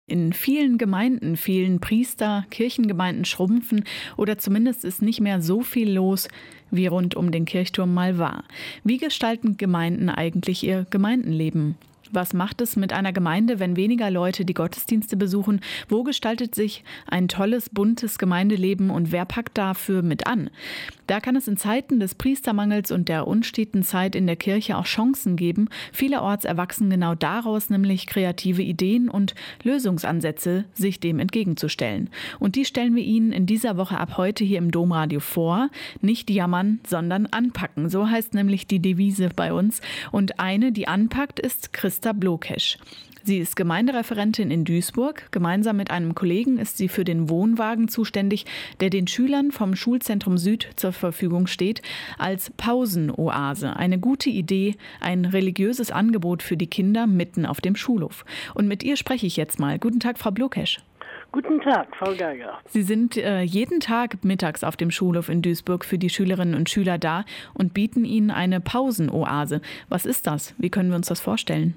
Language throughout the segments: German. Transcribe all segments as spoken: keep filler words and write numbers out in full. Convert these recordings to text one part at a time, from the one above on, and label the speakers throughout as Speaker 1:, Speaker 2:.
Speaker 1: In vielen Gemeinden fehlen Priester, Kirchengemeinden schrumpfen oder zumindest ist nicht mehr so viel los, wie rund um den Kirchturm mal war. Wie gestalten Gemeinden eigentlich ihr Gemeindenleben? Was macht es mit einer Gemeinde, wenn weniger Leute die Gottesdienste besuchen? Wo gestaltet sich ein tolles, buntes Gemeindeleben und wer packt dafür mit an? Da kann es in Zeiten des Priestermangels und der unsteten Zeit in der Kirche auch Chancen geben. Vielerorts erwachsen genau daraus nämlich kreative Ideen und Lösungsansätze, sich dem entgegenzustellen. Und die stellen wir Ihnen in dieser Woche ab heute hier im Domradio vor. Nicht jammern, sondern anpacken. So heißt nämlich die Devise bei uns. Und eine, die anpackt, ist Christa Blokesch. Sie ist Gemeindereferentin in Duisburg. Gemeinsam mit einem Kollegen ist sie für den Wohnwagen zuständig, der den Schülern vom Schulzentrum Süd zur Verfügung steht, als Pausenoase. Eine gute Idee, ein religiöses Angebot für die Kinder mitten auf dem Schulhof. Und mit ihr spreche ich jetzt mal. Guten Tag, Frau Blokesch.
Speaker 2: Guten Tag, Frau Geiger.
Speaker 1: Sie sind äh, jeden Tag mittags auf dem Schulhof in Duisburg für die Schülerinnen und Schüler da und bieten ihnen eine Pausenoase. Was ist das? Wie können wir uns das vorstellen?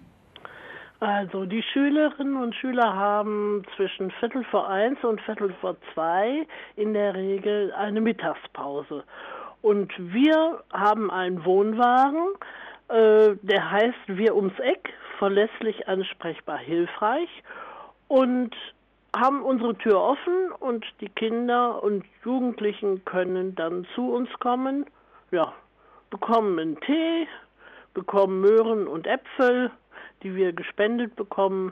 Speaker 2: Also die Schülerinnen und Schüler haben zwischen Viertel vor eins und Viertel vor zwei in der Regel eine Mittagspause. Und wir haben einen Wohnwagen, äh, der heißt Wir ums Eck, verlässlich, ansprechbar, hilfreich, und haben unsere Tür offen und die Kinder und Jugendlichen können dann zu uns kommen, ja, bekommen einen Tee, bekommen Möhren und Äpfel, die wir gespendet bekommen.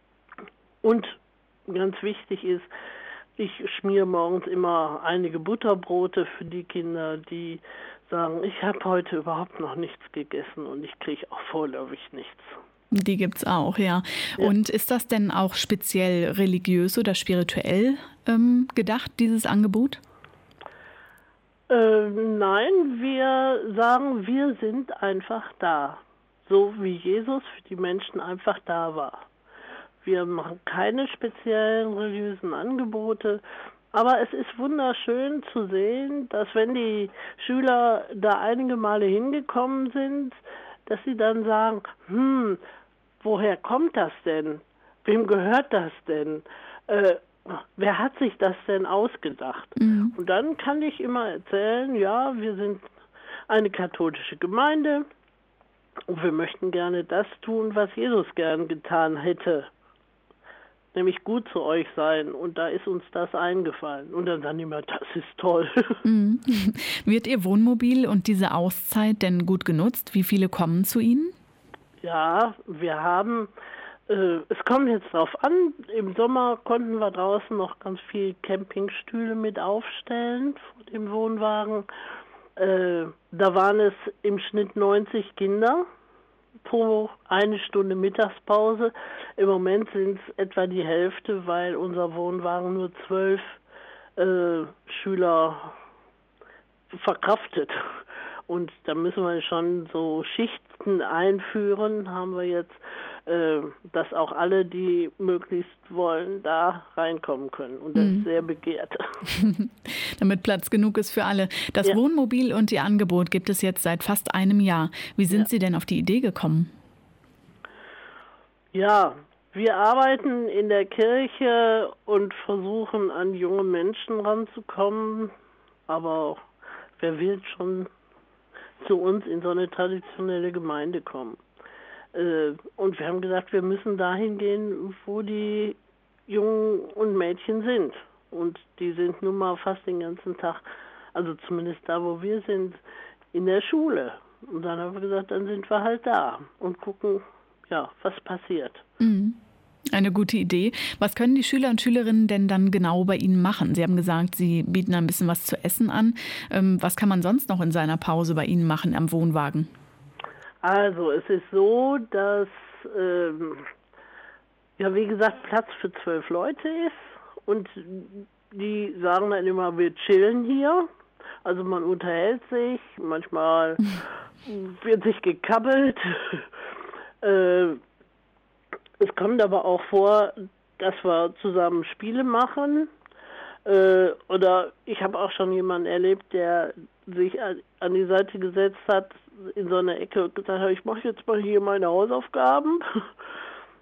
Speaker 2: Und ganz wichtig ist, ich schmiere morgens immer einige Butterbrote für die Kinder, die sagen, ich habe heute überhaupt noch nichts gegessen und ich kriege auch vorläufig nichts.
Speaker 1: Die gibt's auch, ja. ja. Und ist das denn auch speziell religiös oder spirituell ähm, gedacht, dieses Angebot?
Speaker 2: Äh, nein, wir sagen, wir sind einfach da. So wie Jesus für die Menschen einfach da war. Wir machen keine speziellen religiösen Angebote, aber es ist wunderschön zu sehen, dass wenn die Schüler da einige Male hingekommen sind, dass sie dann sagen, hm, woher kommt das denn? Wem gehört das denn? Äh, wer hat sich das denn ausgedacht? Mhm. Und dann kann ich immer erzählen, ja, wir sind eine katholische Gemeinde, und wir möchten gerne das tun, was Jesus gern getan hätte. Nämlich gut zu euch sein. Und da ist uns das eingefallen. Und dann sagen die immer, das ist toll.
Speaker 1: Mhm. Wird Ihr Wohnmobil und diese Auszeit denn gut genutzt? Wie viele kommen zu Ihnen?
Speaker 2: Ja, wir haben, äh, es kommt jetzt drauf an, im Sommer konnten wir draußen noch ganz viel Campingstühle mit aufstellen vor dem Wohnwagen. Äh, da waren es im Schnitt neunzig Kinder pro eine Stunde Mittagspause. Im Moment sind es etwa die Hälfte, weil unser Wohnwagen nur zwölf äh, Schüler verkraftet. Und da müssen wir schon so Schichten einführen, haben wir jetzt, äh, dass auch alle, die möglichst wollen, da reinkommen können. Und das mhm. ist sehr begehrt.
Speaker 1: Damit Platz genug ist für alle. Das ja. Wohnmobil und Ihr Angebot gibt es jetzt seit fast einem Jahr. Wie sind ja. Sie denn auf die Idee gekommen?
Speaker 2: Ja, wir arbeiten in der Kirche und versuchen, an junge Menschen ranzukommen. Aber wer will schon zu uns in so eine traditionelle Gemeinde kommen? Äh, und wir haben gesagt, wir müssen dahin gehen, wo die Jungen und Mädchen sind. Und die sind nun mal fast den ganzen Tag, also zumindest da, wo wir sind, in der Schule. Und dann haben wir gesagt, dann sind wir halt da und gucken, ja, was passiert.
Speaker 1: Mhm. Eine gute Idee. Was können die Schüler und Schülerinnen denn dann genau bei Ihnen machen? Sie haben gesagt, Sie bieten ein bisschen was zu essen an. Was kann man sonst noch in seiner Pause bei Ihnen machen am Wohnwagen?
Speaker 2: Also es ist so, dass, ähm, ja wie gesagt, Platz für zwölf Leute ist und die sagen dann immer, wir chillen hier. Also man unterhält sich, manchmal wird sich gekabbelt. äh, Es kommt aber auch vor, dass wir zusammen Spiele machen. Äh, oder ich habe auch schon jemanden erlebt, der sich an die Seite gesetzt hat, in so einer Ecke und gesagt hat, ich mache jetzt mal hier meine Hausaufgaben.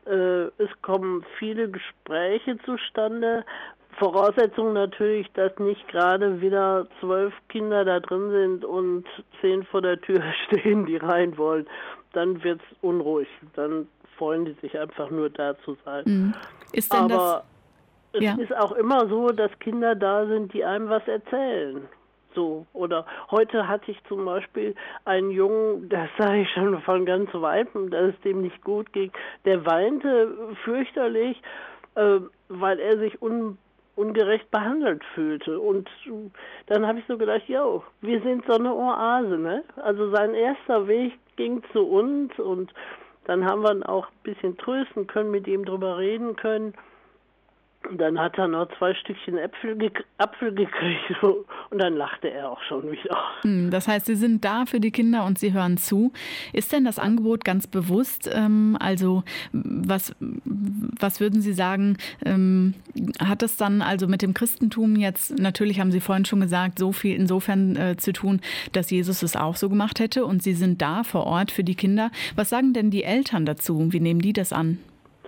Speaker 2: Äh, es kommen viele Gespräche zustande. Voraussetzung natürlich, dass nicht gerade wieder zwölf Kinder da drin sind und zehn vor der Tür stehen, die rein wollen. Dann wird's unruhig. Dann freuen die sich einfach nur da zu sein.
Speaker 1: Mhm. Ist denn
Speaker 2: Aber
Speaker 1: das,
Speaker 2: es
Speaker 1: ja.
Speaker 2: ist auch immer so, dass Kinder da sind, die einem was erzählen. So, oder heute hatte ich zum Beispiel einen Jungen, das sage ich schon von ganz Weitem, dass es dem nicht gut ging, der weinte fürchterlich, äh, weil er sich un, ungerecht behandelt fühlte. Und dann habe ich so gedacht, jo, wir sind so eine Oase, ne? Also sein erster Weg ging zu uns und dann haben wir ihn auch ein bisschen trösten können, mit ihm drüber reden können. Und dann hat er noch zwei Stückchen Äpfel, gek- Apfel gekriegt und dann lachte er auch schon wieder.
Speaker 1: Das heißt, Sie sind da für die Kinder und Sie hören zu. Ist denn das Angebot ganz bewusst? Ähm, also was, was würden Sie sagen, ähm, hat es dann also mit dem Christentum jetzt, natürlich haben Sie vorhin schon gesagt, so viel insofern äh, zu tun, dass Jesus es auch so gemacht hätte und Sie sind da vor Ort für die Kinder. Was sagen denn die Eltern dazu? Wie nehmen die das an?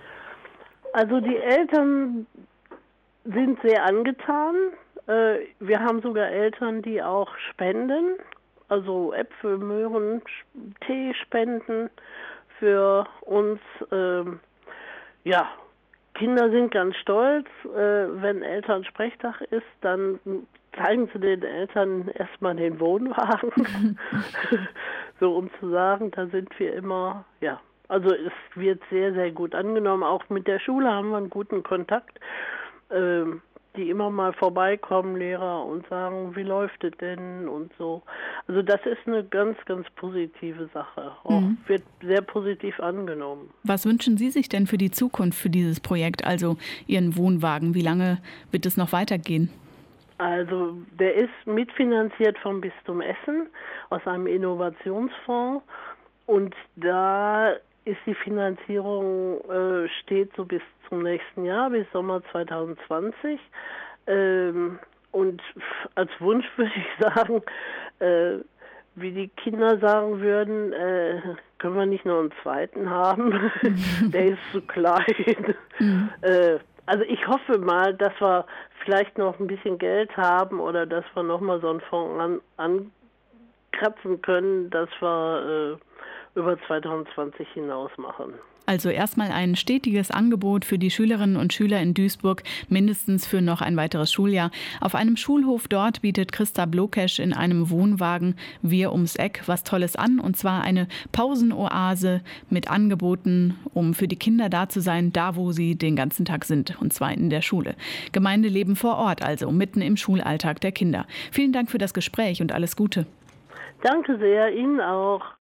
Speaker 2: Also die Eltern sind sehr angetan. Äh, wir haben sogar Eltern, die auch spenden, also Äpfel, Möhren, Sch- Tee spenden für uns. Ähm, ja, Kinder sind ganz stolz. Äh, wenn Elternsprechtag ist, dann zeigen sie den Eltern erstmal den Wohnwagen, so um zu sagen, da sind wir immer, ja. Also es wird sehr, sehr gut angenommen. Auch mit der Schule haben wir einen guten Kontakt, ähm, die immer mal vorbeikommen, Lehrer, und sagen, wie läuft es denn und so. Also das ist eine ganz, ganz positive Sache. Auch
Speaker 1: Mhm.
Speaker 2: wird sehr positiv angenommen.
Speaker 1: Was wünschen Sie sich denn für die Zukunft für dieses Projekt, also Ihren Wohnwagen? Wie lange wird es noch weitergehen?
Speaker 2: Also der ist mitfinanziert vom Bistum Essen aus einem Innovationsfonds und da ist die Finanzierung, äh, steht so bis zum nächsten Jahr, bis Sommer zwanzig zwanzig. Ähm, und als Wunsch würde ich sagen, äh, wie die Kinder sagen würden, äh, können wir nicht noch einen zweiten haben? Der ist zu klein.
Speaker 1: Mhm.
Speaker 2: äh, also ich hoffe mal, dass wir vielleicht noch ein bisschen Geld haben oder dass wir noch mal so einen Fonds an, ankratzen können, dass wir äh, über zwanzig zwanzig hinaus machen.
Speaker 1: Also erstmal ein stetiges Angebot für die Schülerinnen und Schüler in Duisburg, mindestens für noch ein weiteres Schuljahr. Auf einem Schulhof dort bietet Christa Blokesch in einem Wohnwagen Wir ums Eck was Tolles an, und zwar eine Pausenoase mit Angeboten, um für die Kinder da zu sein, da wo sie den ganzen Tag sind, und zwar in der Schule. Gemeindeleben vor Ort, also mitten im Schulalltag der Kinder. Vielen Dank für das Gespräch und alles Gute.
Speaker 2: Danke sehr, Ihnen auch.